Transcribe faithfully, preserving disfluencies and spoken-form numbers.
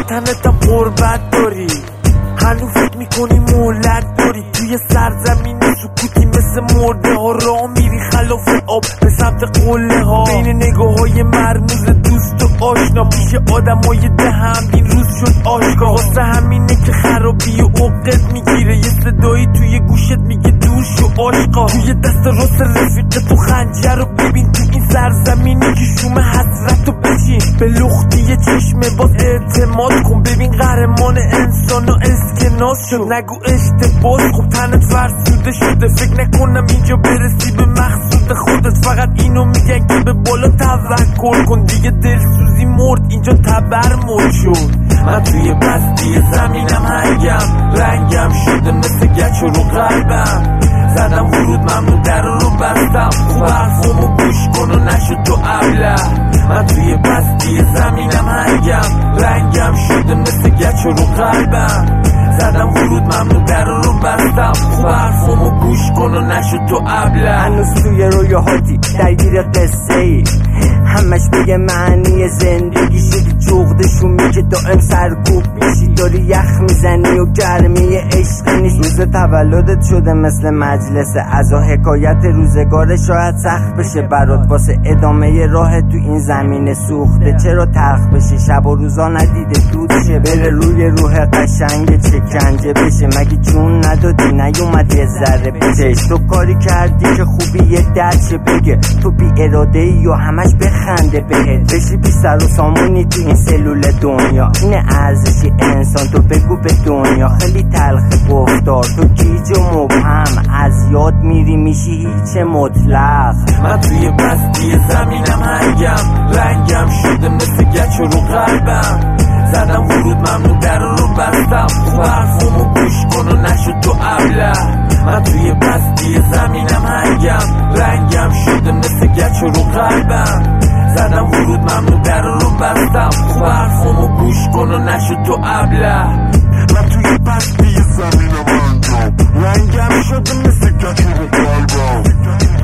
تنتم قربت داری، هنوز فکر میکنی مولد داری، توی سرزمین سکوتی مثل مرده ها راه میری خلاف آب به سمت قله ها، بین نگاه های مرموز دوست و آشنا، پیش آدم های دهم این روز شد آشکار، واسه همینه که خرابی و عقدت میگیره، یه صدایی توی گوشت میگه دور شو آشقا، توی دست راست رفیق تو خنجر رو ببین، تو این سرزمینی که شوم حسرت رو بچین، به لختی چشمه باز اعتماد کن، ببین قهرمان انسان و اسکناس شد، نگو اشتباس خوب تنت فرسوده شده، فکر نکنم اینجا برسی به مقصود خودت، فقط اینو میگن که به بالا توکل کن، دیگه دلسوزی مرد اینجا تبر مرد شد، من توی بستی زمینم هنگم، رنگم شده مثل گچ رو قلبم، زدم ورود ممنون در رو بستم، خوب حرفمو گوش کن و نشد تو ابله، من توی بستی زمینم هنگم، رنگم شده مثل گچ رو قلبم، زدم ورود ممنون در رو بستم، خوب حرفمو گوش کن و نشد تو ابله، هنوز توی رویاهاتی درگیر قصه ای، همش بگه معنی زندگی شدی جغدشون که دائم سرکوب میشی، داری یخ میزنی و گرمی عشق نیست، روز تولدت شده مثل مجلس عزا، حکایت روزگار شاید سخت بشه برات، واسه ادامه راه تو این زمین سوخته چرا تلخ بشه، شب و روزا ندیده دود شه، بره روی روح قشنگ چکنجه بشه، مگه جون ندادی نیومد یه ذره بهش، تو کاری کردی که خوبی یه درچه بگه، تو بی اراده ای و همش بخنده بهت، بشی بی سر و سامونی تو این سلول دنیا، اینه ارزشی انسان تو بگو به دنیا، خیلی تلخ گفتار تو گیج و مبهم، از یاد میری میشی هیچ مطلق، من توی بستی زمینم هنگم، رنگم شده مثل گچ رو قلبم، زدم ورود ممنون در رو بستم، خوب حرفمو گوش کن و نشد تو ابله، من توی بستی زمینم هنگم، رنگم شده مثل گچ رو قلبم، زدم ورود ممنون در رو بستم، خوب حرفمو گوش کن و نشد تو ابله، من توی بستی زمینم هنگم، رنگم شده مثل گچ رو قلبم،